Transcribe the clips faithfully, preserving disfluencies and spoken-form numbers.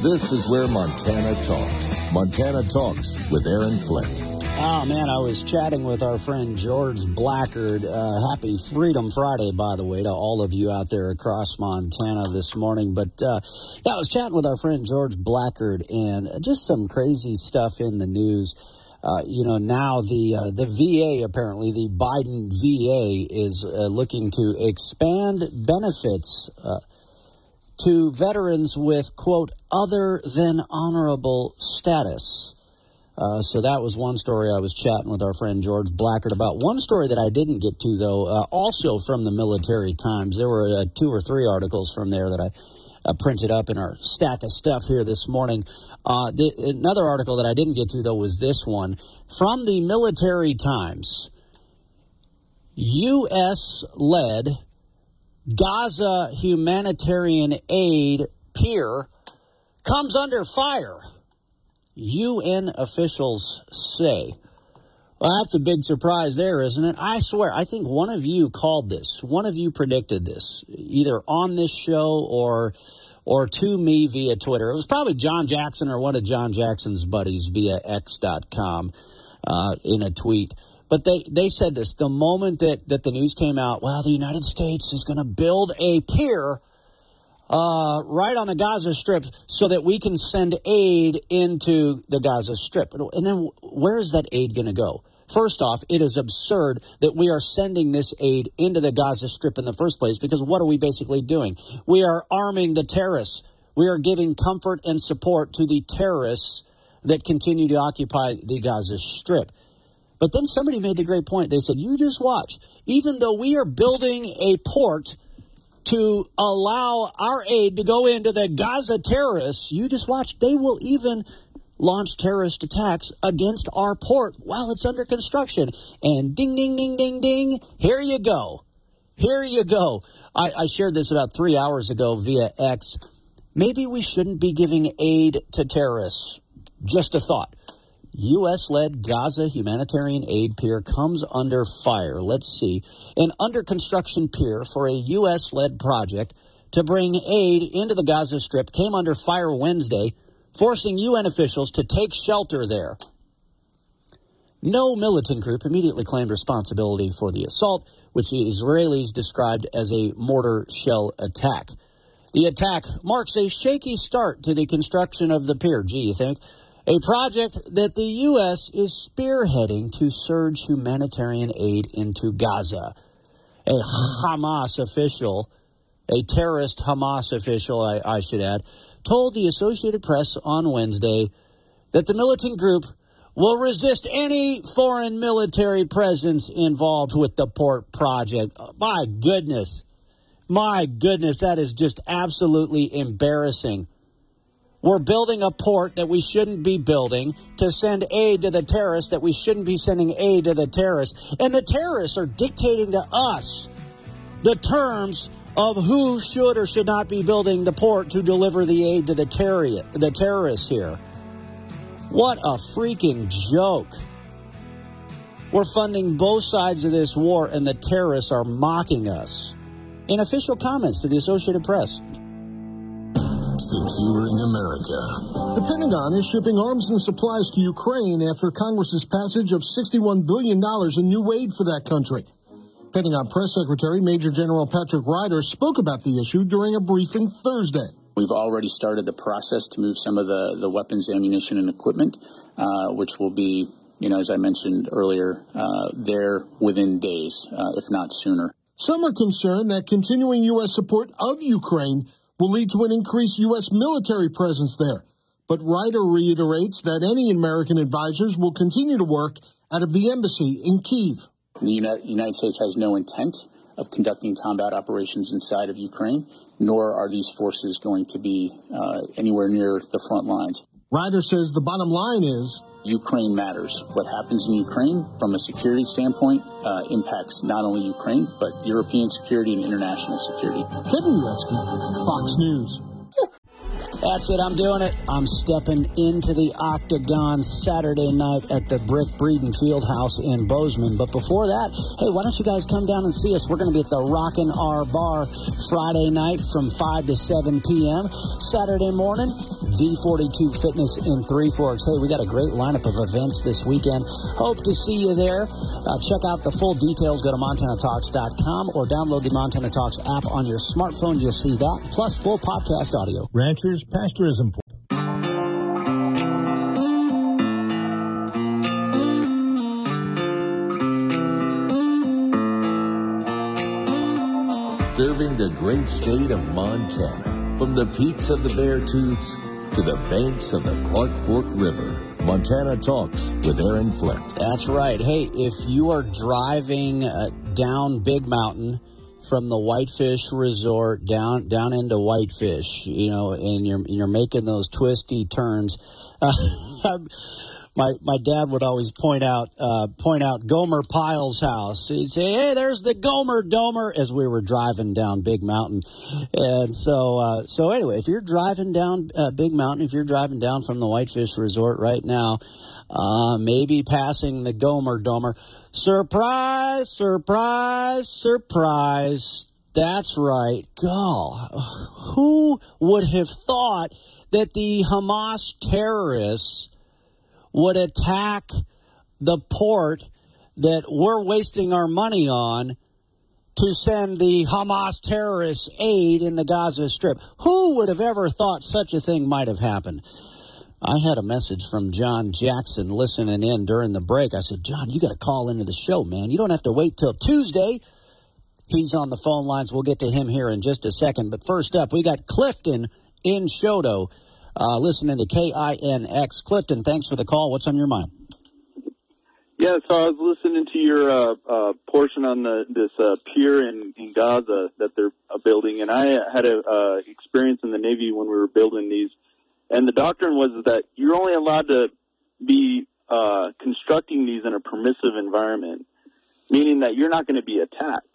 This is where Montana talks. Montana Talks with Aaron Flint. Oh, man, I was chatting with our friend George Blackard. Uh, happy Freedom Friday, by the way, to all of you out there across Montana this morning. But, uh, yeah, I was chatting with our friend George Blackard, and just some crazy stuff in the news. Uh, you know, now the uh, the V A, apparently, the Biden V A is uh, looking to expand benefits uh, to veterans with, quote, other than honorable status. Uh, so that was one story I was chatting with our friend George Blackard about. One story that I didn't get to, though, uh, also from the Military Times. There were uh, two or three articles from there that I uh, printed up in our stack of stuff here this morning. Uh, the, another article that I didn't get to, though, was this one. From the Military Times, U S-led Gaza humanitarian aid pier comes under fire, U N officials say. Well, that's a big surprise there, isn't it? I swear, I think one of you called this. One of you predicted this, either on this show or or to me via Twitter. It was probably John Jackson or one of John Jackson's buddies via X dot com uh, in a tweet. But they, they said this, the moment that, that the news came out, well, the United States is going to build a pier Uh, right on the Gaza Strip so that we can send aid into the Gaza Strip. And then where is that aid going to go? First off, it is absurd that we are sending this aid into the Gaza Strip in the first place, because what are we basically doing? We are arming the terrorists. We are giving comfort and support to the terrorists that continue to occupy the Gaza Strip. But then somebody made the great point. They said, you just watch. Even though we are building a port to allow our aid to go into the Gaza terrorists, you just watch. They will even launch terrorist attacks against our port while it's under construction. And ding, ding, ding, ding, ding, here you go. Here you go. I, I shared this about three hours ago via X. Maybe we shouldn't be giving aid to terrorists. Just a thought. U S-led Gaza humanitarian aid pier comes under fire. Let's see. An under-construction pier for a U S-led project to bring aid into the Gaza Strip came under fire Wednesday, forcing U N officials to take shelter there. No militant group immediately claimed responsibility for the assault, which the Israelis described as a mortar shell attack. The attack marks a shaky start to the construction of the pier. Gee, you think? A project that the U S is spearheading to surge humanitarian aid into Gaza. A Hamas official, a terrorist Hamas official, I, I should add, told the Associated Press on Wednesday that the militant group will resist any foreign military presence involved with the port project. My goodness. My goodness, that is just absolutely embarrassing. We're building a port that we shouldn't be building to send aid to the terrorists that we shouldn't be sending aid to the terrorists. And the terrorists are dictating to us the terms of who should or should not be building the port to deliver the aid to the, terror- the terrorists here. What a freaking joke. We're funding both sides of this war, and the terrorists are mocking us. In official comments to the Associated Press. Securing America. The Pentagon is shipping arms and supplies to Ukraine after Congress's passage of sixty-one billion dollars in new aid for that country. Pentagon Press Secretary Major General Patrick Ryder spoke about the issue during a briefing Thursday. We've already started the process to move some of the, the weapons, ammunition, and equipment, uh, which will be, you know, as I mentioned earlier, uh, there within days, uh, if not sooner. Some are concerned that continuing U S support of Ukraine will lead to an increased U S military presence there. But Ryder reiterates that any American advisors will continue to work out of the embassy in Kyiv. The United States has no intent of conducting combat operations inside of Ukraine, nor are these forces going to be uh, anywhere near the front lines. Ryder says the bottom line is Ukraine matters. What happens in Ukraine from a security standpoint uh, impacts not only Ukraine, but European security and international security. Kevin Uretsky, Fox News. That's it. I'm doing it. I'm stepping into the Octagon Saturday night at the Brick Breeden Fieldhouse in Bozeman. But before that, hey, why don't you guys come down and see us? We're going to be at the Rockin' R Bar Friday night from five to seven p.m. Saturday morning, V forty-two Fitness in Three Forks. Hey, we got a great lineup of events this weekend. Hope to see you there. Uh, check out the full details. Go to Montana Talks dot com or download the Montana Talks app on your smartphone. You'll see that, plus full podcast audio. Ranchers, pasture is important. Serving the great state of Montana, from the peaks of the Beartooths to the banks of the Clark Fork River. Montana Talks with Aaron Flint. That's right. Hey, if you are driving uh, down Big Mountain from the Whitefish Resort down down into Whitefish, you know, and you're you're making those twisty turns. Uh, My my dad would always point out uh, point out Gomer Pyle's house. He'd say, "Hey, there's the Gomer Domer," as we were driving down Big Mountain. And so uh, so anyway, if you're driving down uh, Big Mountain, if you're driving down from the Whitefish Resort right now, uh, maybe passing the Gomer Domer, surprise, surprise, surprise. That's right. God, who would have thought that the Hamas terrorists would attack the port that we're wasting our money on to send the Hamas terrorists aid in the Gaza Strip? Who would have ever thought such a thing might have happened? I had a message from John Jackson listening in during the break. I said, John, you got to call into the show, man. You don't have to wait till Tuesday. He's on the phone lines. We'll get to him here in just a second. But first up, we got Clifton in Choteau. Uh, listening to K I N X. Clifton, thanks for the call. What's on your mind? Yeah, so I was listening to your uh, uh, portion on the this uh, pier in, in Gaza that they're uh, building, and I had a uh, experience in the Navy when we were building these, and the doctrine was that you're only allowed to be uh, constructing these in a permissive environment, meaning that you're not going to be attacked.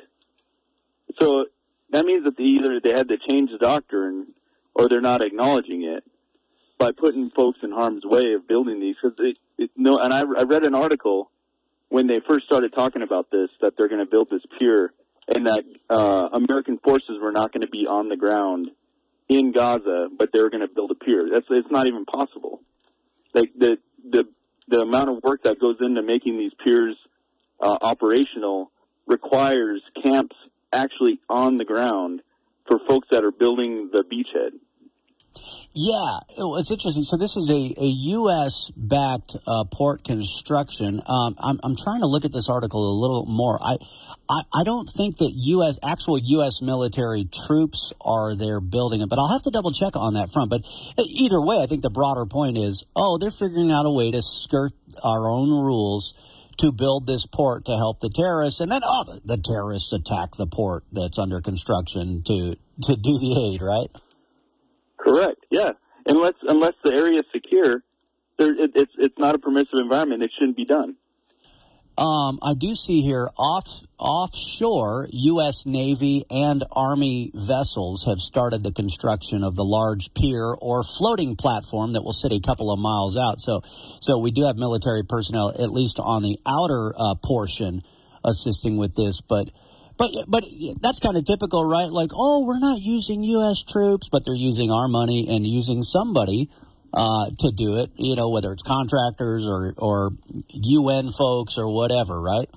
So that means that they either they had to change the doctrine or they're not acknowledging it by putting folks in harm's way of building these. Because it, it, no, and I, I read an article when they first started talking about this, that they're going to build this pier, and that uh, American forces were not going to be on the ground in Gaza, but they were going to build a pier. That's it's not even possible. Like the the the amount of work that goes into making these piers uh, operational requires camps actually on the ground for folks that are building the beachhead. Yeah, it's interesting. So this is a, a U S-backed uh, port construction. Um, I'm, I'm trying to look at this article a little more. I, I, I don't think that U S actual U S military troops are there building it, but I'll have to double check on that front. But either way, I think the broader point is, oh, they're figuring out a way to skirt our own rules to build this port to help the terrorists, and then oh, the, the terrorists attack the port that's under construction to to do the aid, right? Correct. Yeah. Unless unless the area is secure, there, it, it's it's not a permissive environment. It shouldn't be done. Um, I do see here off offshore, U S Navy and Army vessels have started the construction of the large pier or floating platform that will sit a couple of miles out. So, so we do have military personnel at least on the outer uh, portion assisting with this, but. But but that's kind of typical, right? Like, oh, we're not using U S troops, but they're using our money and using somebody uh, to do it, you know, whether it's contractors or, or U N folks or whatever, right?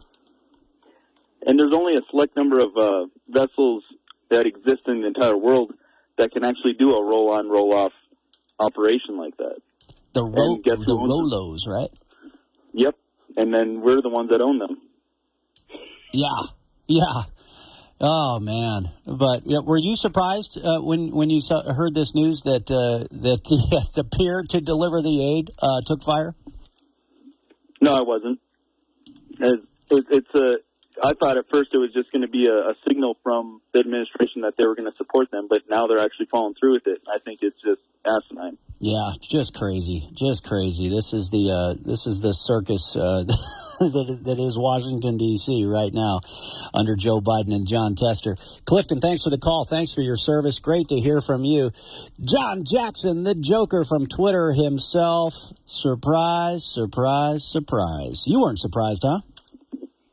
And there's only a select number of uh, vessels that exist in the entire world that can actually do a roll-on, roll-off operation like that. The, ro- the Rolos, them? Right? Yep. And then we're the ones that own them. Yeah. Yeah. Oh man! But yeah, were you surprised uh, when when you saw, heard this news that uh, that the, the pier to deliver the aid uh, took fire? No, I wasn't. It, it, it's a. I thought at first it was just going to be a, a signal from the administration that they were going to support them, but now they're actually following through with it. I think it's just asinine. Yeah, just crazy, just crazy. This is the uh, this is the circus uh, that that is Washington D C right now, under Joe Biden and John Tester. Clifton, thanks for the call. Thanks for your service. Great to hear from you, John Jackson, the Joker from Twitter himself. Surprise, surprise, surprise. You weren't surprised, huh?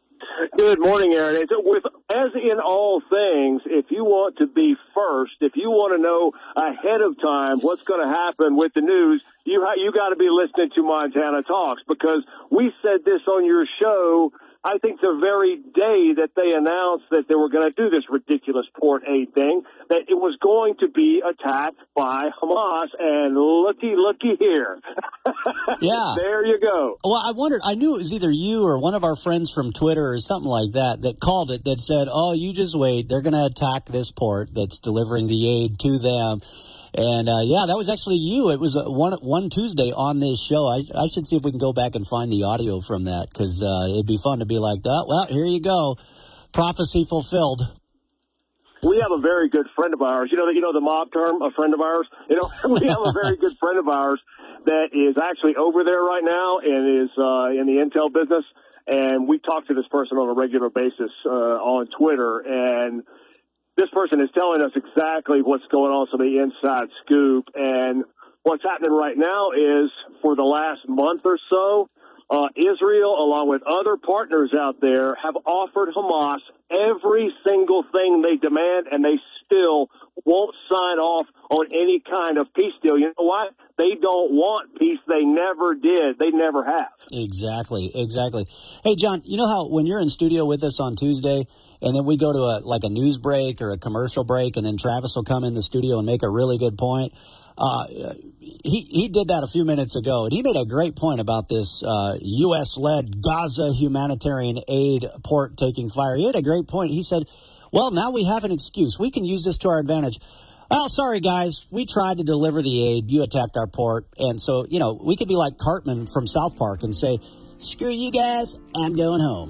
Good morning, Aaron. It's with, as in all things, if you want to be first, if you want to know ahead of time what's going to happen with the news, you ha- you got to be listening to Montana Talks, because we said this on your show, I think the very day that they announced that they were going to do this ridiculous port aid thing, that it was going to be attacked by Hamas, and looky, looky here. Yeah. There you go. Well, I wondered, I knew it was either you or one of our friends from Twitter or something like that that called it, that said, oh, you just wait, they're going to attack this port that's delivering the aid to them. And, uh, yeah, that was actually you. It was uh, one one Tuesday on this show. I, I should see if we can go back and find the audio from that, because uh, it'd be fun to be like, oh, well, here you go. Prophecy fulfilled. We have a very good friend of ours. You know, you know the mob term, a friend of ours? You know, we have a very good friend of ours that is actually over there right now and is uh, in the intel business. And we talk to this person on a regular basis uh, on Twitter, and this person is telling us exactly what's going on, some of the inside scoop. And what's happening right now is, for the last month or so, uh, Israel, along with other partners out there, have offered Hamas every single thing they demand, and they still won't sign off on any kind of peace deal. You know what? They don't want peace. They never did. They never have. Exactly, exactly. Hey, John, you know how when you're in studio with us on Tuesday, and then we go to a like a news break or a commercial break, and then Travis will come in the studio and make a really good point? Uh, he he did that a few minutes ago, and he made a great point about this uh, U S-led Gaza humanitarian aid port taking fire. He had a great point. He said, well, now we have an excuse. We can use this to our advantage. Well, sorry, guys. We tried to deliver the aid. You attacked our port. And so, you know, we could be like Cartman from South Park and say, screw you guys, I'm going home.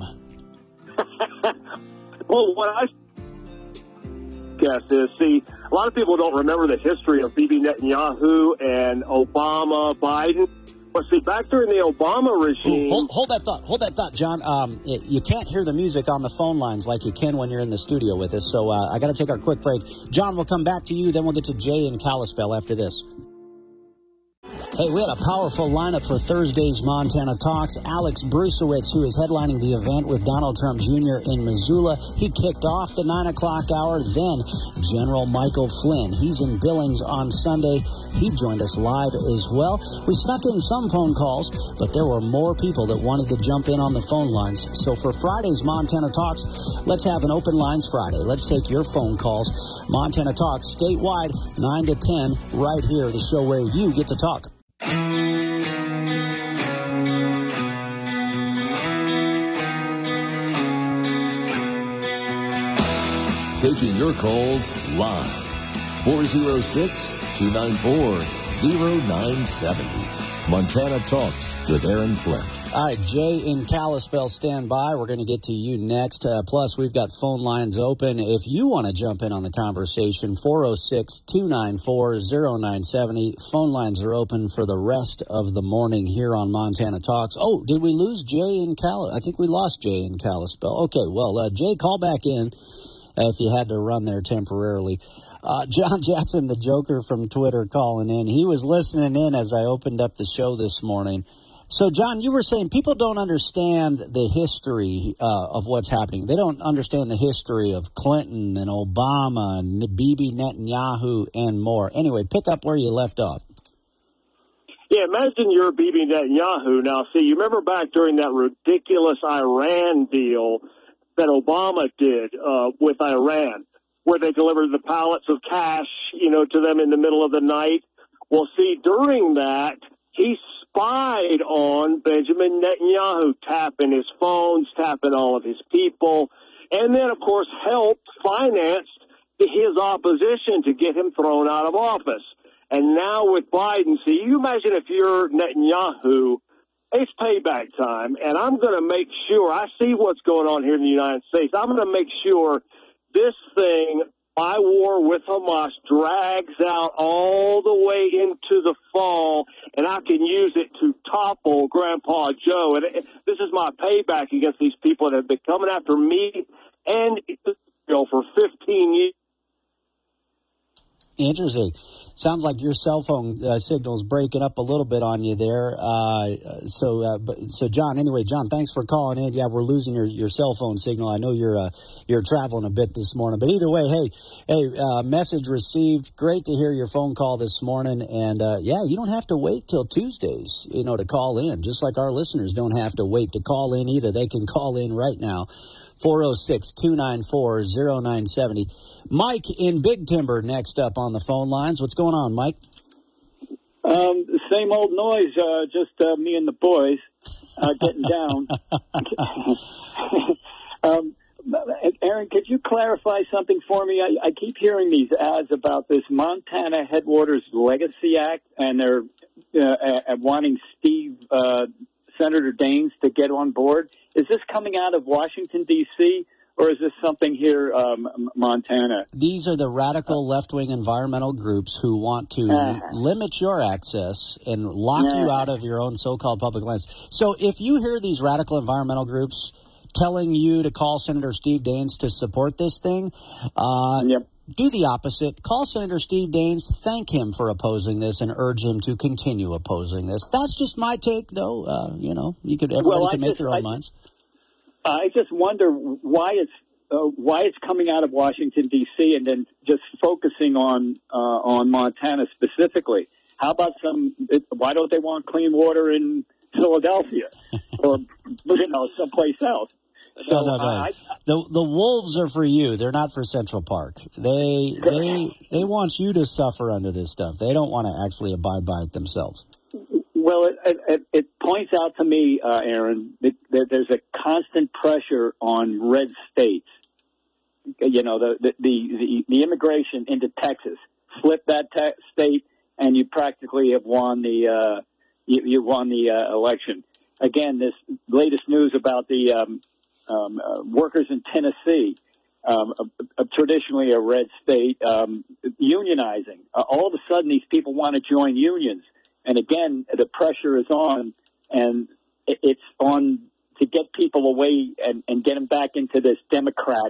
Well, what I guess is, see, a lot of people don't remember the history of Bibi Netanyahu and Obama, Biden. But see, back during the Obama regime... Ooh, hold, hold that thought. Hold that thought, John. Um, it, you can't hear the music on the phone lines like you can when you're in the studio with us. So uh, I got to take our quick break. John, we'll come back to you. Then we'll get to Jay in Kalispell after this. Hey, we had a powerful lineup for Thursday's Montana Talks. Alex Brusewitz, who is headlining the event with Donald Trump Junior in Missoula, he kicked off the nine o'clock hour. Then General Michael Flynn, he's in Billings on Sunday. He joined us live as well. We snuck in some phone calls, but there were more people that wanted to jump in on the phone lines. So for Friday's Montana Talks, let's have an Open Lines Friday. Let's take your phone calls. Montana Talks statewide, nine to ten, right here, the show where you get to talk. Taking your calls live. four oh six, two nine four, oh nine seven oh. Montana Talks with Aaron Flint. All right, Jay in Kalispell, stand by. We're going to get to you next. Uh, plus, we've got phone lines open. If you want to jump in on the conversation, four oh six, two nine four, oh nine seven oh. Phone lines are open for the rest of the morning here on Montana Talks. Oh, did we lose Jay in Kalispell? I think we lost Jay in Kalispell. Okay, well, uh, Jay, call back in uh, if you had to run there temporarily. Uh, John Jackson, the Joker from Twitter, calling in. He was listening in as I opened up the show this morning. So, John, you were saying people don't understand the history uh, of what's happening. They don't understand the history of Clinton and Obama and Bibi Netanyahu and more. Anyway, pick up where you left off. Yeah, imagine you're Bibi Netanyahu. Now, see, you remember back during that ridiculous Iran deal that Obama did uh, with Iran, where they delivered the pallets of cash, you know, to them in the middle of the night. Well, see, during that, he spied on Benjamin Netanyahu, tapping his phones, tapping all of his people, and then, of course, helped finance his opposition to get him thrown out of office. And now with Biden, see, you imagine if you're Netanyahu, it's payback time, and I'm going to make sure, I see what's going on here in the United States, I'm going to make sure this thing, my war with Hamas, drags out all the way into the fall, and I can use it to topple Grandpa Joe. And it, this is my payback against these people that have been coming after me and Israel for fifteen years. Interesting. Sounds like your cell phone uh, signal is breaking up a little bit on you there. Uh, so, uh, but, so John. Anyway, John, thanks for calling in. Yeah, we're losing your, your cell phone signal. I know you're uh, you're traveling a bit this morning, but either way, hey, hey, uh, message received. Great to hear your phone call this morning. And uh, yeah, you don't have to wait till Tuesdays, you know, to call in. Just like our listeners don't have to wait to call in either. They can call in right now. four oh six, two nine four, oh nine seven oh. Mike in Big Timber next up on the phone lines. What's going on, Mike? Um, same old noise, uh, just uh, me and the boys uh, getting down. um, Aaron, could you clarify something for me? I, I keep hearing these ads about this Montana Headwaters Legacy Act, and they're uh, uh, wanting Steve, uh, Senator Daines to get on board. Is this coming out of Washington, D C, or is this something here, um, Montana? These are the radical left-wing environmental groups who want to uh, limit your access and lock uh, you out of your own so-called public lands. So if you hear these radical environmental groups telling you to call Senator Steve Daines to support this thing, uh, yep. do the opposite. Call Senator Steve Daines, thank him for opposing this, and urge him to continue opposing this. That's just my take, though. Uh, you know, you could everybody well, can make just, their own I, minds. I just wonder why it's uh, why it's coming out of Washington, D C, and then just focusing on uh, on Montana specifically. How about some? It, why don't they want clean water in Philadelphia or you know someplace else? So, no, no, no. I, the the wolves are for you. They're not for Central Park. They they they want you to suffer under this stuff. They don't want to actually abide by it themselves. Well, it, it, it points out to me, uh, Aaron, that, that there's a constant pressure on red states. You know, the the the, the immigration into Texas. Flip that te- state, and you practically have won the uh, you, you won the uh, election. Again, this latest news about the um, um, uh, workers in Tennessee, um, uh, uh, traditionally a red state, um, unionizing. Uh, all of a sudden, these people want to join unions. And again, the pressure is on, and it's on to get people away and, and get them back into this Democrat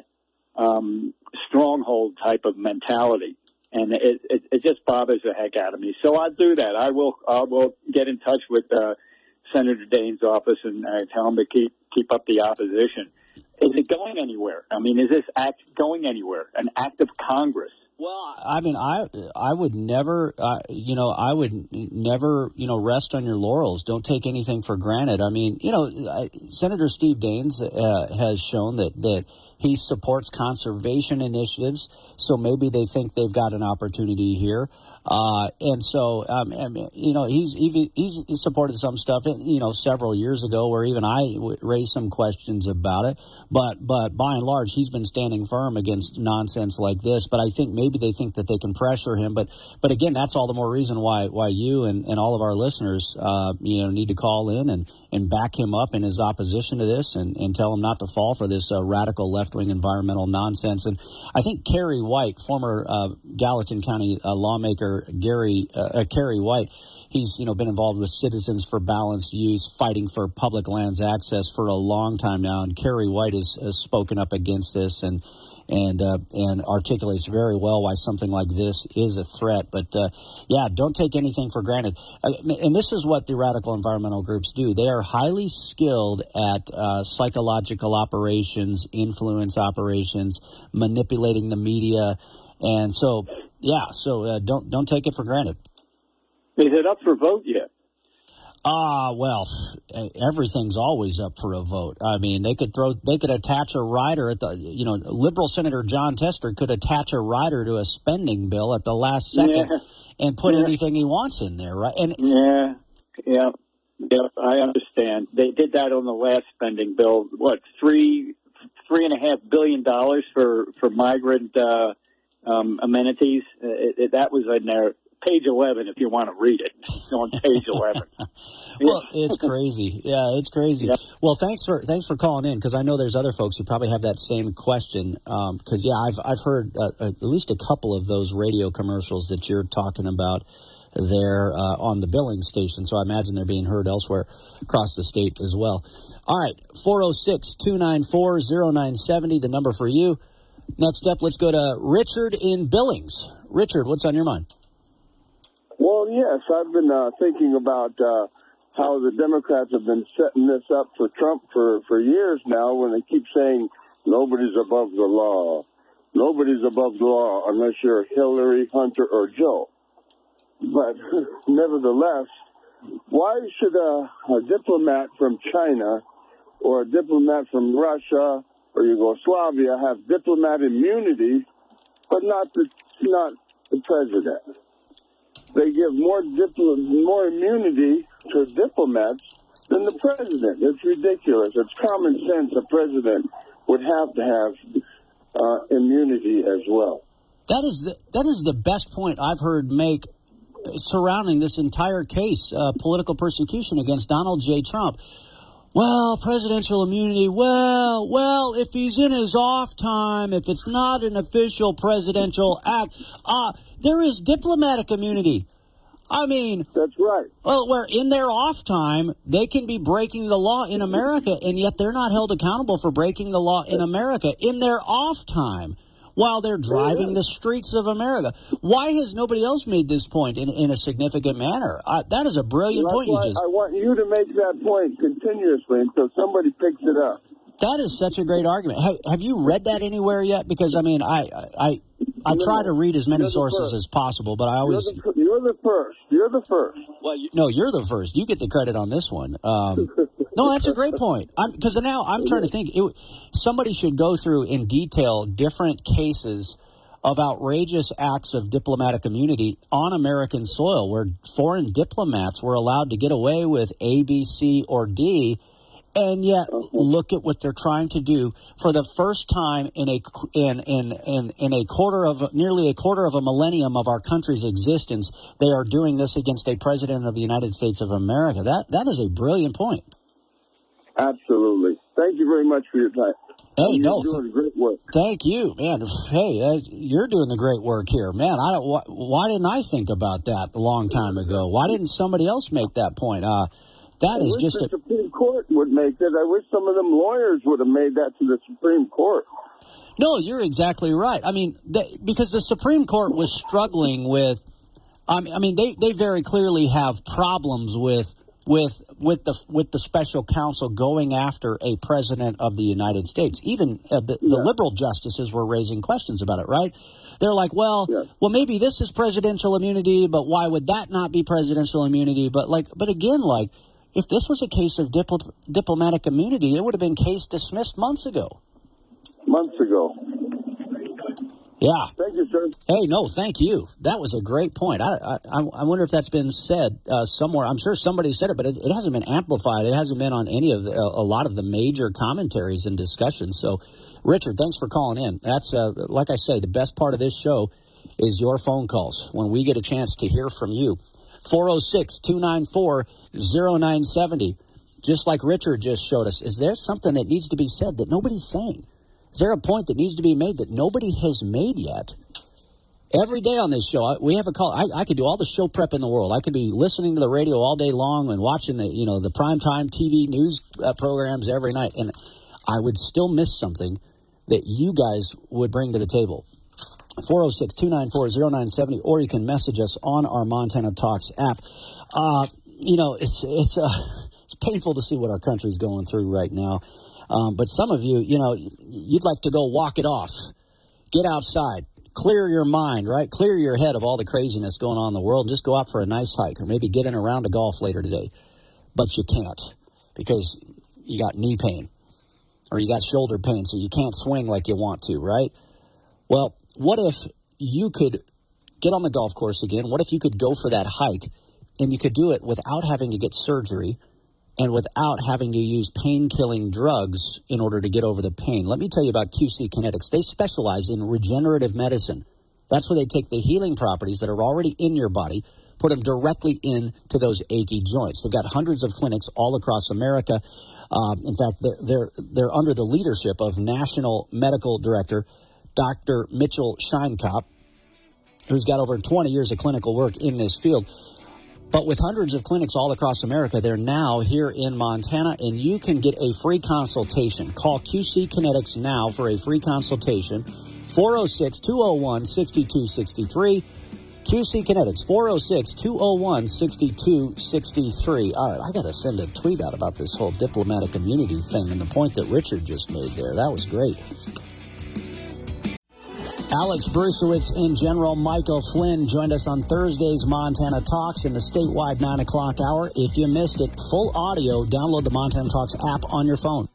um, stronghold type of mentality. And it, it, it just bothers the heck out of me. So I'll do that. I will I will get in touch with uh, Senator Daines' office and uh, tell him to keep keep up the opposition. Is it going anywhere? I mean, is this act going anywhere? An act of Congress? Well, I mean, I I would never, uh, you know, I would never, you know, rest on your laurels. Don't take anything for granted. I mean, you know, I, Senator Steve Daines uh, has shown that, that he supports conservation initiatives, so maybe they think they've got an opportunity here. Uh, and so, um, I mean, you know, he's, he's he's supported some stuff, you know, several years ago where even I w- raised some questions about it. But but by and large, he's been standing firm against nonsense like this. But I think maybe they think that they can pressure him. But but again, that's all the more reason why why you and, and all of our listeners, uh, you know, need to call in and, and back him up in his opposition to this and, and tell him not to fall for this uh, radical left-wing environmental nonsense. And I think Kerry White, former uh, Gallatin County uh, lawmaker, Gary uh, uh, Kerry White, he's you know been involved with Citizens for Balanced Use, fighting for public lands access for a long time now. And Kerry White has, has spoken up against this and and uh, and articulates very well why something like this is a threat. But uh, yeah, don't take anything for granted. Uh, and this is what the radical environmental groups do. They are highly skilled at uh, psychological operations, influence operations, manipulating the media, and so. Yeah, so uh, don't don't take it for granted. Is it up for vote yet? Ah, uh, well, everything's always up for a vote. I mean, they could throw, they could attach a rider at the, you know, liberal Senator John Tester could attach a rider to a spending bill at the last second yeah. and put yeah. anything he wants in there, right? And yeah, yeah, yeah. I understand. They did that on the last spending bill. What three, three and a half billion dollars for for migrant. Uh, Um, amenities. It, it, that was in there, page eleven, if you want to read it. It's on page eleven. Well, it's crazy. Yeah, it's crazy. Yep. Well, thanks for thanks for calling in, because I know there's other folks who probably have that same question. Because um, yeah, I've I've heard uh, at least a couple of those radio commercials that you're talking about there uh, on the billing station. So I imagine they're being heard elsewhere across the state as well. All right, four oh six, two nine four, oh nine seven oh, the number for you. Next up, let's go to Richard in Billings. Richard, what's on your mind? Well, yes, I've been uh, thinking about uh, how the Democrats have been setting this up for Trump for, for years now when they keep saying nobody's above the law. Nobody's above the law unless you're Hillary, Hunter, or Joe. But nevertheless, why should a, a diplomat from China or a diplomat from Russia or Yugoslavia have diplomat immunity, but not the not the president? They give more dipl- more immunity to diplomats than the president. It's ridiculous. It's common sense. A president would have to have uh, immunity as well. That is the that is the best point I've heard make surrounding this entire case, uh, political persecution against Donald J. Trump. Well, presidential immunity, well, well, if he's in his off time, if it's not an official presidential act, uh, there is diplomatic immunity. I mean, that's right. Well, where in their off time, they can be breaking the law in America, and yet they're not held accountable for breaking the law in America in their off time while they're driving the streets of America. Why has nobody else made this point in, in a significant manner? Uh, that is a brilliant point you just... I want you to make that point continuously until somebody picks it up. That is such a great argument. Have, have you read that anywhere yet? Because, I mean, I I, I no, try to read as many sources first. as possible, but I always... You're the, you're the first. You're the first. Well, you, no, you're the first. You get the credit on this one. Um, no, that's a great point. Because now I'm trying to think. It, somebody should go through in detail different cases of outrageous acts of diplomatic immunity on American soil where foreign diplomats were allowed to get away with A, B, C, or D, and yet look at what they're trying to do for the first time in a in in in, in a quarter of nearly a quarter of a millennium of our country's existence. They are doing this against a president of the United States of America. That that is a brilliant point. Absolutely. Thank you very much for your time. Hey, you're no, doing th- great work. Thank you, man. Hey, uh, you're doing the great work here, man. I don't. Wh- why didn't I think about that a long time ago? Why didn't somebody else make that point? Uh, that I is wish just the a. Supreme Court would make that. I wish some of them lawyers would have made that to the Supreme Court. No, you're exactly right. I mean, they, because the Supreme Court was struggling with. Um, I mean, they, they very clearly have problems with. With with the with the special counsel going after a president of the United States, even uh, the, yeah. the liberal justices were raising questions about it. Right? They're like, well, yeah. well, maybe this is presidential immunity, but why would that not be presidential immunity? But like, but again, like, if this was a case of dipl- diplomatic immunity, it would have been case dismissed months ago. Months ago. Yeah. Thank you, sir. Hey, no, thank you. That was a great point. I I, I wonder if that's been said uh, somewhere. I'm sure somebody said it, but it, it hasn't been amplified. It hasn't been on any of the, a lot of the major commentaries and discussions. So, Richard, thanks for calling in. That's uh, like I say, the best part of this show is your phone calls when we get a chance to hear from you. four oh six, two nine four, oh nine seven oh. Just like Richard just showed us, is there something that needs to be said that nobody's saying? Is there a point that needs to be made that nobody has made yet? Every day on this show, we have a call. I, I could do all the show prep in the world. I could be listening to the radio all day long and watching the, you know, the primetime T V news uh, programs every night, and I would still miss something that you guys would bring to the table. four oh six, two nine four, oh nine seven oh, or you can message us on our Montana Talks app. Uh, you know, it's it's uh, it's painful to see what our country's going through right now. Um, but some of you, you know, you'd like to go walk it off, get outside, clear your mind, right? Clear your head of all the craziness going on in the world and just go out for a nice hike or maybe get in a round of golf later today. But you can't because you got knee pain or you got shoulder pain, so you can't swing like you want to, right? Well, what if you could get on the golf course again? What if you could go for that hike and you could do it without having to get surgery and without having to use pain-killing drugs in order to get over the pain? Let me tell you about Q C Kinetics. They specialize in regenerative medicine. That's where they take the healing properties that are already in your body, put them directly into those achy joints. They've got hundreds of clinics all across America. Um, in fact, they're, they're, they're under the leadership of National Medical Director Doctor Mitchell Scheinkop, who's got over twenty years of clinical work in this field. But with hundreds of clinics all across America, they're now here in Montana, and you can get a free consultation. Call Q C Kinetics now for a free consultation four oh six, two oh one, six two six three. Q C Kinetics, four oh six, two oh one, six two six three. All right, I got to send a tweet out about this whole diplomatic immunity thing and the point that Richard just made there. That was great. Alex Brusewitz and General Michael Flynn joined us on Thursday's Montana Talks in the statewide nine o'clock hour. If you missed it, full audio, download the Montana Talks app on your phone.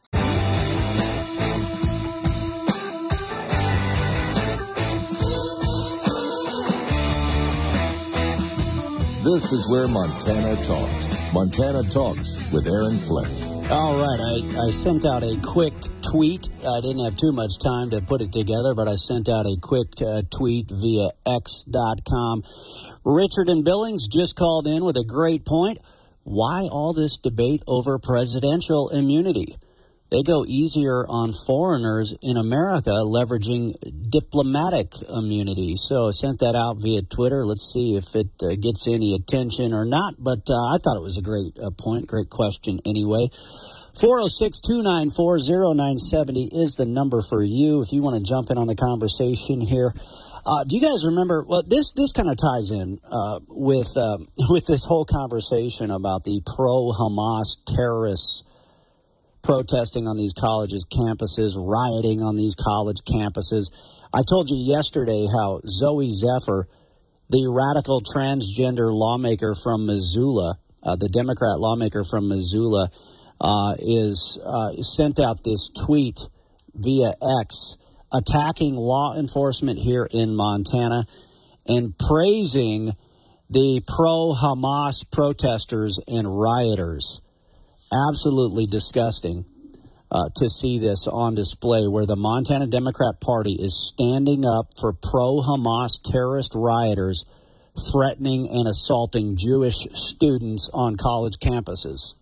This is where Montana talks. Montana Talks with Aaron Flint. All right, I, I sent out a quick tweet. I didn't have too much time to put it together, but I sent out a quick uh, tweet via X dot com. Richard and Billings just called in with a great point. Why all this debate over presidential immunity? They go easier on foreigners in America leveraging diplomatic immunity. So I sent that out via Twitter. Let's see if it uh, gets any attention or not. But uh, I thought it was a great uh, point, great question anyway. four oh six, two nine four, oh nine seven oh is the number for you if you want to jump in on the conversation here. Uh, do you guys remember? Well, this this kind of ties in uh, with uh, with this whole conversation about the pro-Hamas terrorists protesting on these colleges' campuses, rioting on these college campuses. I told you yesterday how Zoe Zephyr, the radical transgender lawmaker from Missoula, uh, the Democrat lawmaker from Missoula, uh, is uh, sent out this tweet via X attacking law enforcement here in Montana and praising the pro-Hamas protesters and rioters. Absolutely disgusting uh, to see this on display where the Montana Democrat Party is standing up for pro-Hamas terrorist rioters threatening and assaulting Jewish students on college campuses.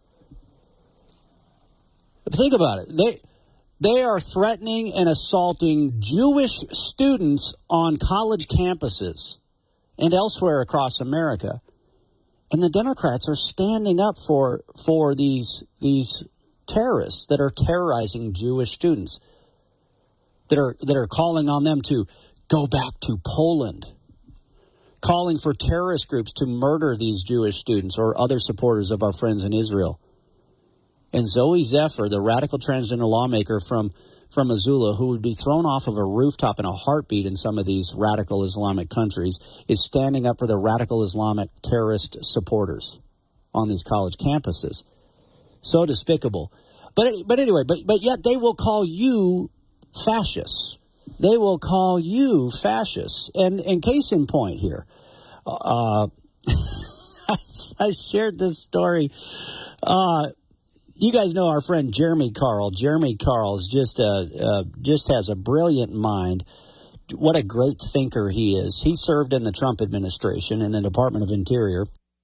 Think about it. They, they are threatening and assaulting Jewish students on college campuses and elsewhere across America. And the Democrats are standing up for for these these terrorists that are terrorizing Jewish students, that are that are calling on them to go back to Poland, calling for terrorist groups to murder these Jewish students or other supporters of our friends in Israel. And Zoe Zephyr, the radical transgender lawmaker from, from Missoula, who would be thrown off of a rooftop in a heartbeat in some of these radical Islamic countries, is standing up for the radical Islamic terrorist supporters on these college campuses. So despicable. But but anyway, but, but yet they will call you fascists. They will call you fascists. And, and case in point here, uh, I, I shared this story. Uh You guys know our friend Jeremy Carl. Jeremy Carl is just a, uh, just has a brilliant mind. What a great thinker he is. He served in the Trump administration in the Department of Interior.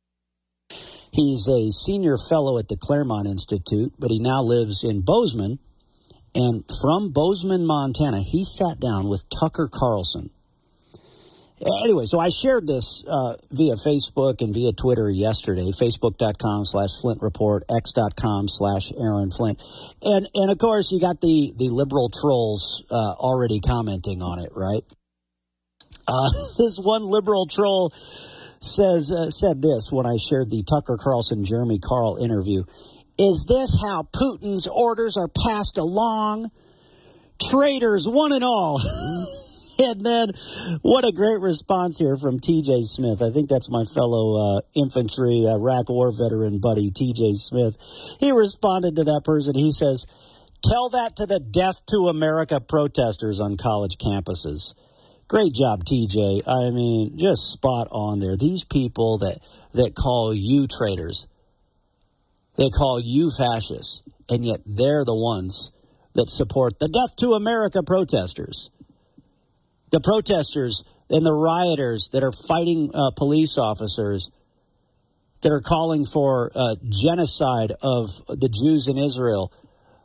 He's a senior fellow at the Claremont Institute, but he now lives in Bozeman. And from Bozeman, Montana, he sat down with Tucker Carlson. Anyway, so I shared this uh, via Facebook and via Twitter yesterday, facebook.com slash Flint Report, x.com slash Aaron Flint. And, and of course, you got the, the liberal trolls uh, already commenting on it, right? Uh, this one liberal troll says uh, said this when I shared the Tucker Carlson, Jeremy Carl interview. Is this how Putin's orders are passed along? Traitors, one and all. And then, what a great response here from T J Smith. I think that's my fellow uh, infantry uh, Iraq war veteran buddy, T J Smith. He responded to that person. He says, tell that to the Death to America protesters on college campuses. Great job, T J. I mean, just spot on there. These people that, that call you traitors, they call you fascists, and yet they're the ones that support the Death to America protesters. The protesters and the rioters that are fighting uh, police officers, that are calling for uh, genocide of the Jews in Israel,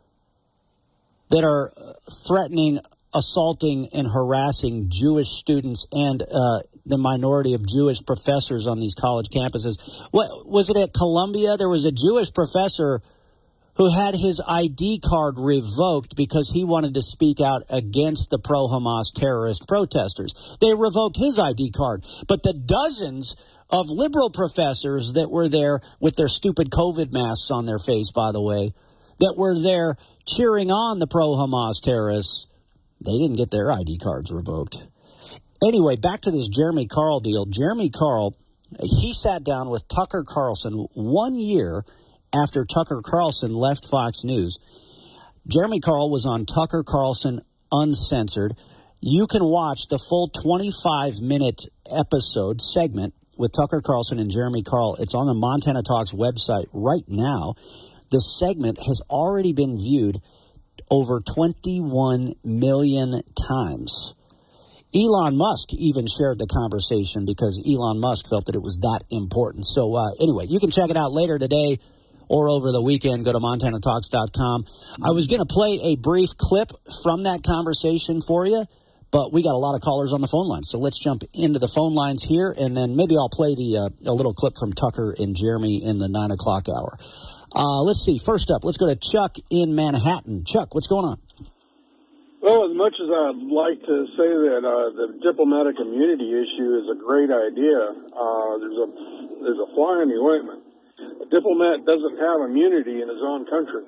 that are threatening, assaulting, and harassing Jewish students and uh, the minority of Jewish professors on these college campuses. What was it at Columbia? There was a Jewish professor who had his I D card revoked because he wanted to speak out against the pro-Hamas terrorist protesters. They revoked his I D card. But the dozens of liberal professors that were there with their stupid COVID masks on their face, by the way, that were there cheering on the pro-Hamas terrorists, they didn't get their I D cards revoked. Anyway, back to this Jeremy Carl deal. Jeremy Carl, he sat down with Tucker Carlson one year after Tucker Carlson left Fox News. Jeremy Carl was on Tucker Carlson Uncensored. You can watch the full twenty-five minute episode segment with Tucker Carlson and Jeremy Carl. It's on the Montana Talks website right now. The segment has already been viewed over twenty-one million times. Elon Musk even shared the conversation because Elon Musk felt that it was that important. So uh, anyway, you can check it out later today or over the weekend. Go to montana talks dot com. I was going to play a brief clip from that conversation for you, but we got a lot of callers on the phone line. So let's jump into the phone lines here, and then maybe I'll play the uh, a little clip from Tucker and Jeremy in the nine o'clock hour. Uh, let's see. First up, let's go to Chuck in Manhattan. Chuck, what's going on? Well, as much as I'd like to say that uh, the diplomatic immunity issue is a great idea, uh, there's a there's a fly in the ointment. A diplomat doesn't have immunity in his own country.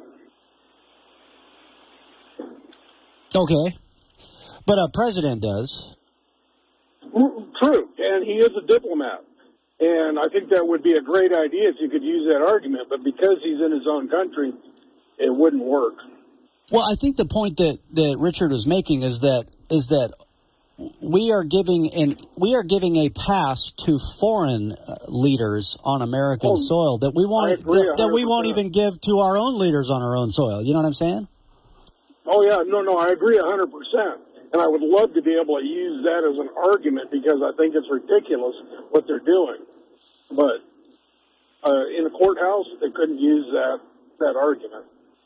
Okay. But a president does. True, and he is a diplomat. And I think that would be a great idea if you could use that argument, but because he's in his own country, it wouldn't work. Well, I think the point that, that Richard is making is that is that we are giving an we are giving a pass to foreign leaders on American oh, soil that we won't that, that we won't even give to our own leaders on our own soil. You know what I'm saying? Oh yeah, no, no, I agree a hundred percent. And I would love to be able to use that as an argument because I think it's ridiculous what they're doing. But uh, in a courthouse, they couldn't use that that argument.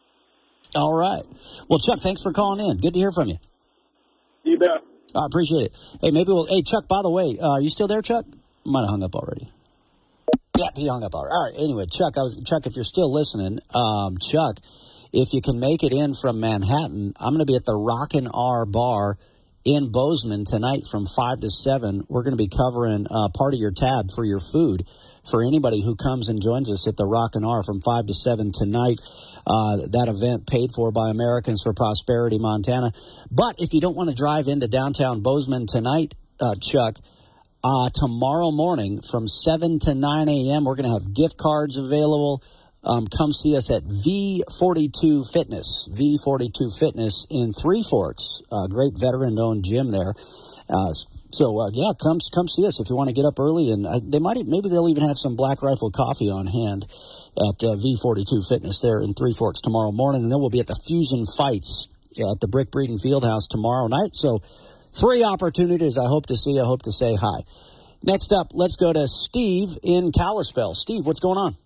All right. Well, Chuck, thanks for calling in. Good to hear from you. You bet. I appreciate it. Hey, maybe we'll. Hey, Chuck. By the way, uh, are you still there, Chuck? Might have hung up already. Yep, he hung up already. All right. Anyway, Chuck. I was Chuck. If you're still listening, um, Chuck, if you can make it in from Manhattan, I'm going to be at the Rockin' R Bar in Bozeman tonight from five to seven. We're going to be covering uh, part of your tab for your food for anybody who comes and joins us at the Rockin' R from five to seven tonight. Uh, that event paid for by Americans for Prosperity Montana. But if you don't want to drive into downtown Bozeman tonight, uh, Chuck, uh, tomorrow morning from seven to nine a.m., we're going to have gift cards available. Um, come see us at V forty-two Fitness, V forty-two Fitness in Three Forks, a great veteran-owned gym there. Uh, so, uh, yeah, come come see us if you want to get up early. And uh, they might maybe they'll even have some Black Rifle coffee on hand at uh, V forty-two Fitness there in Three Forks tomorrow morning. And then we'll be at the Fusion Fights at the Brick Breeden Fieldhouse tomorrow night. So, three opportunities I hope to see. I hope to say hi. Next up, let's go to Steve in Kalispell. Steve, what's going on?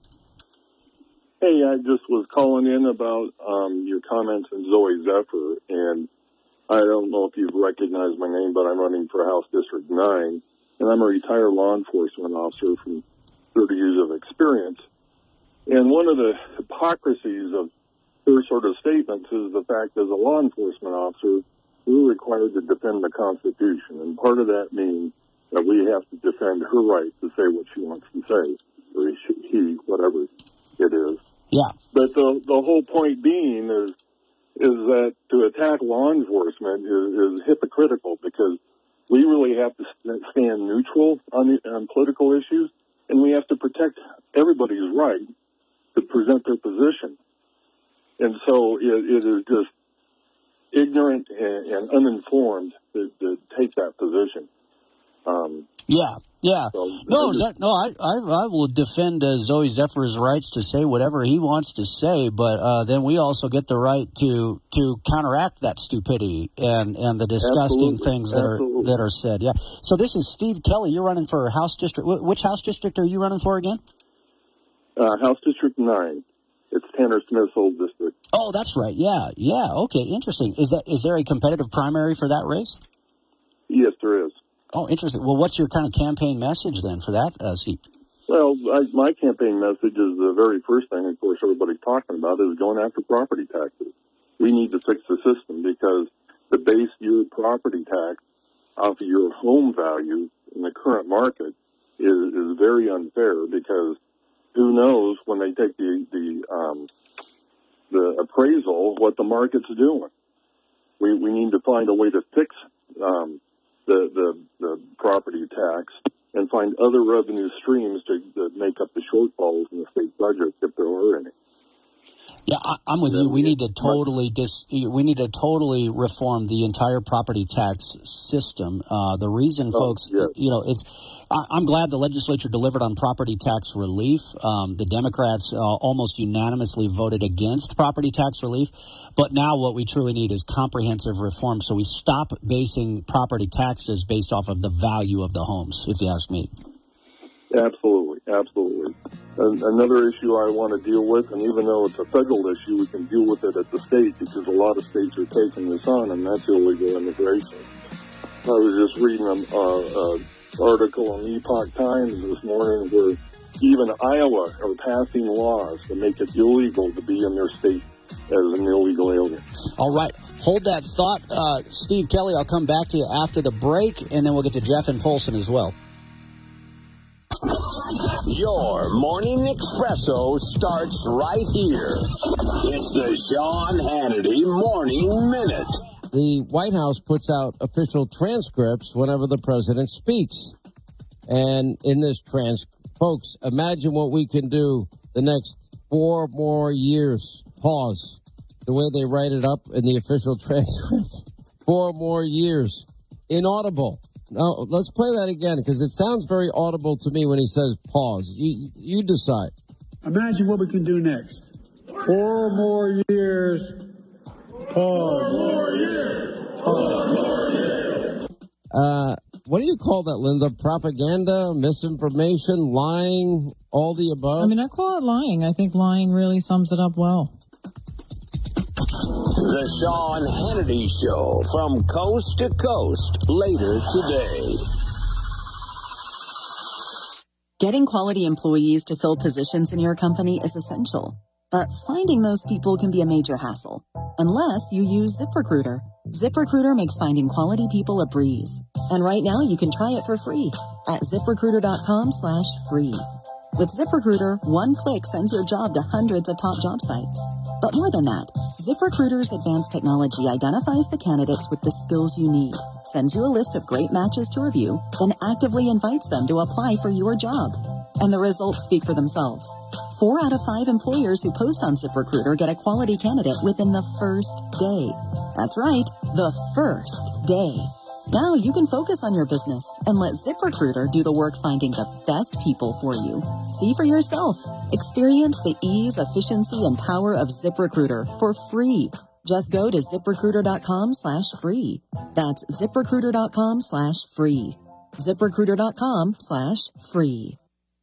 Hey, I just was calling in about um, your comments on Zoe Zephyr, and I don't know if you've recognized my name, but I'm running for House District nine, and I'm a retired law enforcement officer from thirty years of experience. And one of the hypocrisies of her sort of statements is the fact as a law enforcement officer, we're required to defend the Constitution, and part of that means that we have to defend her right to say what she wants to say, or he, whatever it is. Yeah. But the the whole point being is is that to attack law enforcement is, is hypocritical because we really have to stand neutral on, the, on political issues, and we have to protect everybody's right to present their position. And so it, it is just ignorant and, and uninformed to, to take that position. Um, yeah, yeah. So no, that, no, I, I, I will defend uh, Zoe Zephyr's rights to say whatever he wants to say, but uh, then we also get the right to to counteract that stupidity and, and the disgusting Absolutely. things that Absolutely. are that are said. Yeah. So this is Steve Kelly. You're running for House District. Which House District are you running for again? Uh, House District nine. It's Tanner Smith's old district. Oh, that's right. Yeah, yeah. Okay, interesting. Is that is there a competitive primary for that race? Yes, there is. Oh, interesting. Well, what's your kind of campaign message then for that uh, seat? Well, I, my campaign message is the very first thing, of course, everybody's talking about is going after property taxes. We need to fix the system because to base your property tax off of your home value in the current market is, is very unfair because who knows when they take the, the, um, the appraisal what the market's doing. We, we need to find a way to fix, um, the, the, the property tax and find other revenue streams to, to make up the shortfalls in the state budget if there are any. Yeah, I, I'm with you. We need to totally dis, we need to totally reform the entire property tax system. Uh, the reason, oh, folks, yes. you know, it's. I, I'm glad the legislature delivered on property tax relief. Um, the Democrats uh, almost unanimously voted against property tax relief, but now what we truly need is comprehensive reform. So we stop basing property taxes based off of the value of the homes. If you ask me. Absolutely, absolutely. And another issue I want to deal with, and even though it's a federal issue, we can deal with it at the state because a lot of states are taking this on, and that's illegal immigration. I was just reading an uh, uh, article in Epoch Times this morning where even Iowa are passing laws to make it illegal to be in their state as an illegal alien. All right. Hold that thought. Uh, Steve Kelly, I'll come back to you after the break, and then we'll get to Jeff and Polson as well. Your morning espresso starts right here. It's the Sean Hannity Morning Minute. The White House puts out official transcripts whenever the president speaks. And in this transcript, folks, imagine what we can do the next four more years. Pause. The way they write it up in the official transcript. Four more years. Inaudible. Now, let's play that again, because it sounds very audible to me when he says pause. You, you decide. Imagine what we can do next. Four more years. Pause. Four more years. Four more years. Uh, what do you call that, Linda? Propaganda, misinformation, lying, all the above? I mean, I call it lying. I think lying really sums it up well. The Sean Hannity Show from coast to coast later today. Getting quality employees to fill positions in your company is essential, but finding those people can be a major hassle, unless you use ZipRecruiter. ZipRecruiter makes finding quality people a breeze. And right now you can try it for free at ZipRecruiter.com slash free. With ZipRecruiter, one click sends your job to hundreds of top job sites. But more than that, ZipRecruiter's advanced technology identifies the candidates with the skills you need, sends you a list of great matches to review, then actively invites them to apply for your job. And the results speak for themselves. Four out of five employers who post on ZipRecruiter get a quality candidate within the first day. That's right, the first day. Now you can focus on your business and let ZipRecruiter do the work finding the best people for you. See for yourself. Experience the ease, efficiency, and power of ZipRecruiter for free. Just go to ZipRecruiter.com slash free. That's ZipRecruiter.com slash free. ZipRecruiter.com slash free.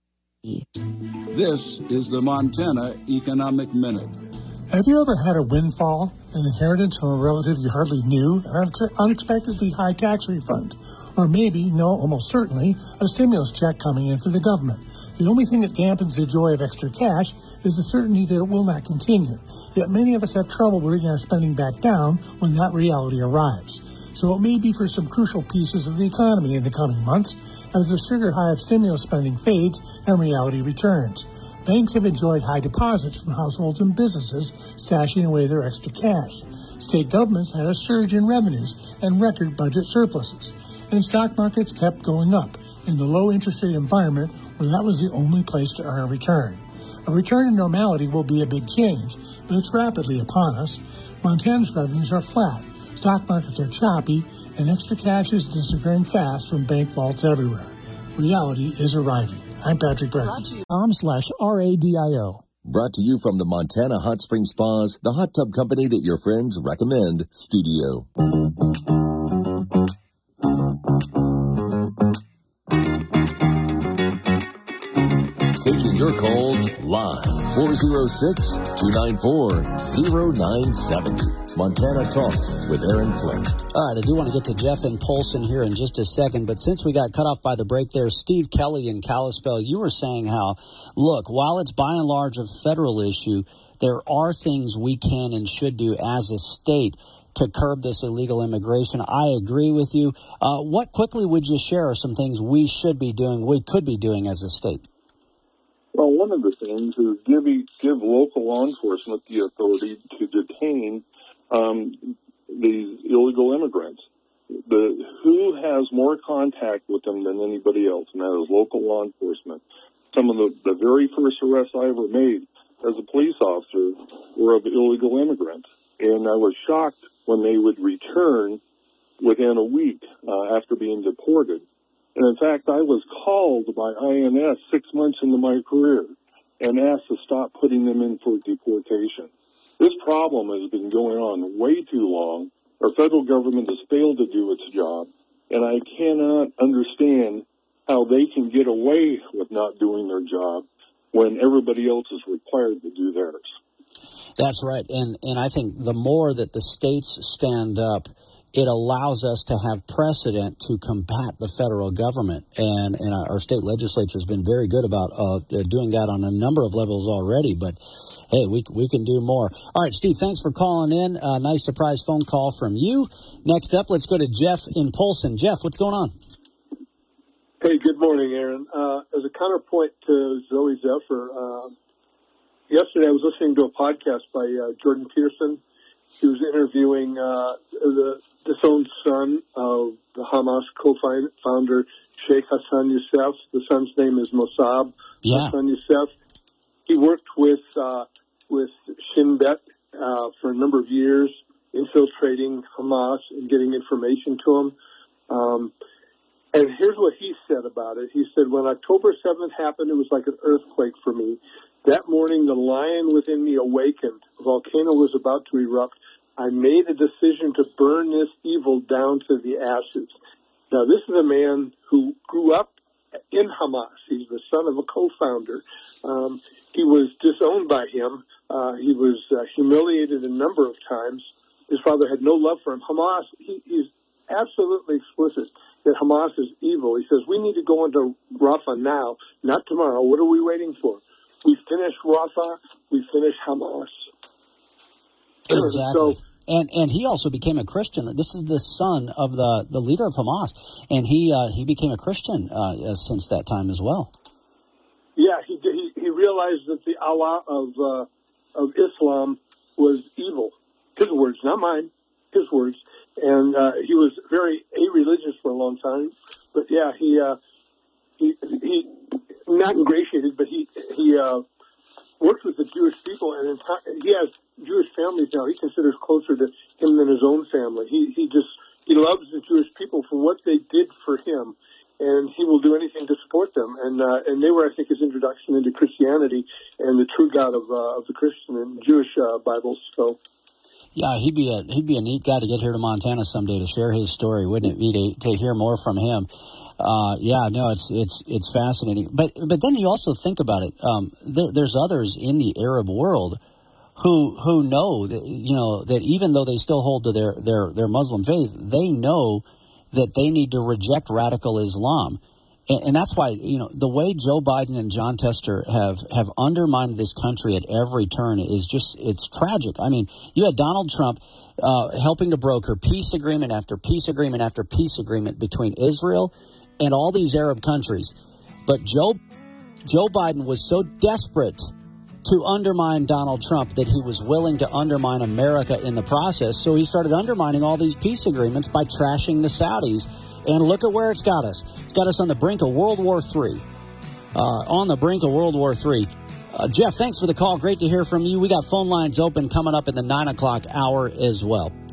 This is the Montana Economic Minute. Have you ever had a windfall, an inheritance from a relative you hardly knew, an unexpectedly high tax refund, or maybe, no, almost certainly, a stimulus check coming in for the government? The only thing that dampens the joy of extra cash is the certainty that it will not continue. Yet many of us have trouble bringing our spending back down when that reality arrives. So it may be for some crucial pieces of the economy in the coming months as the sugar high of stimulus spending fades and reality returns. Banks have enjoyed high deposits from households and businesses stashing away their extra cash. State governments had a surge in revenues and record budget surpluses. And stock markets kept going up in the low interest rate environment where that was the only place to earn a return. A return to normality will be a big change, but it's rapidly upon us. Montana's revenues are flat, stock markets are choppy, and extra cash is disappearing fast from bank vaults everywhere. Reality is arriving. I'm Patrick Bradley. Um slash R A D I O. Brought to you from the Montana Hot Spring Spas, the hot tub company that your friends recommend, Studio. Taking your calls live four oh six, two nine four, oh nine seven oh. Montana Talks with Aaron Flint. All right, I do want to get to Jeff in Polson here in just a second, but since we got cut off by the break there, Steve Kelly in Kalispell, you were saying how, look, while it's by and large a federal issue, there are things we can and should do as a state to curb this illegal immigration. I agree with you. Uh, what quickly would you share are some things we should be doing, we could be doing as a state? Well, one of the things is give, give local law enforcement the authority to detain um, these illegal immigrants. The, who has more contact with them than anybody else, and that is local law enforcement. Some of the, the very first arrests I ever made as a police officer were of illegal immigrants, and I was shocked when they would return within a week uh, after being deported. And in fact, I was called by I N S six months into my career and asked to stop putting them in for deportation. This problem has been going on way too long. Our federal government has failed to do its job, and I cannot understand how they can get away with not doing their job when everybody else is required to do theirs. That's right. And, and I think the more that the states stand up, it allows us to have precedent to combat the federal government. And, and our state legislature has been very good about uh, doing that on a number of levels already. But, hey, we we can do more. All right, Steve, thanks for calling in. Uh, nice surprise phone call from you. Next up, let's go to Jeff in Polson. Jeff, what's going on? Hey, good morning, Aaron. Uh, as a counterpoint to Zoe Zephyr, uh, yesterday I was listening to a podcast by uh, Jordan Peterson. He was interviewing uh, the disowned son of the Hamas co-founder, Sheikh Hassan Youssef. The son's name is Mossab yeah. Hassan Youssef. He worked with uh, with Shin Bet uh, for a number of years, infiltrating Hamas and getting information to him. Um, and here's what he said about it. He said, when October seventh happened, it was like an earthquake for me. That morning, the lion within me awakened. A volcano was about to erupt. I made a decision to burn this evil down to the ashes. Now, this is a man who grew up in Hamas. He's the son of a co-founder. Um, he was disowned by him. Uh, he was uh, humiliated a number of times. His father had no love for him. Hamas, he, he's absolutely explicit that Hamas is evil. He says, we need to go into Rafah now, not tomorrow. What are we waiting for? We finished Rafah. We finished Hamas. Exactly. So, and and he also became a Christian. This is the son of the, the leader of Hamas, and he uh, he became a Christian uh, since that time as well. Yeah, he he, he realized that the Allah of uh, of Islam was evil. His words, not mine. His words, and uh, he was very a-religious for a long time. But yeah, he uh, he he not ingratiated, but he he uh, worked with the Jewish people, and he has Jewish families now. He considers closer to him than his own family. He he just he loves the Jewish people for what they did for him, and he will do anything to support them. And uh, and they were, I think, his introduction into Christianity and the true God of uh, of the Christian and Jewish uh, Bibles. So. Yeah, he'd be a he'd be a neat guy to get here to Montana someday to share his story, wouldn't it be, to, to hear more from him? Uh, yeah, no, it's it's it's fascinating. But but then you also think about it. Um, there, there's others in the Arab world who who know that, you know, that even though they still hold to their, their, their Muslim faith, they know that they need to reject radical Islam. And, and that's why, you know, the way Joe Biden and John Tester have, have undermined this country at every turn is just, it's tragic. I mean, you had Donald Trump uh, helping to broker peace agreement after peace agreement after peace agreement between Israel and all these Arab countries. But Joe Joe Biden was so desperate to undermine Donald Trump that he was willing to undermine America in the process. So he started undermining all these peace agreements by trashing the Saudis. And look at where it's got us. It's got us on the brink of World War Three. Uh, on the brink of World War Three. Uh, Jeff, thanks for the call. Great to hear from you. We got phone lines open coming up in the nine o'clock hour as well.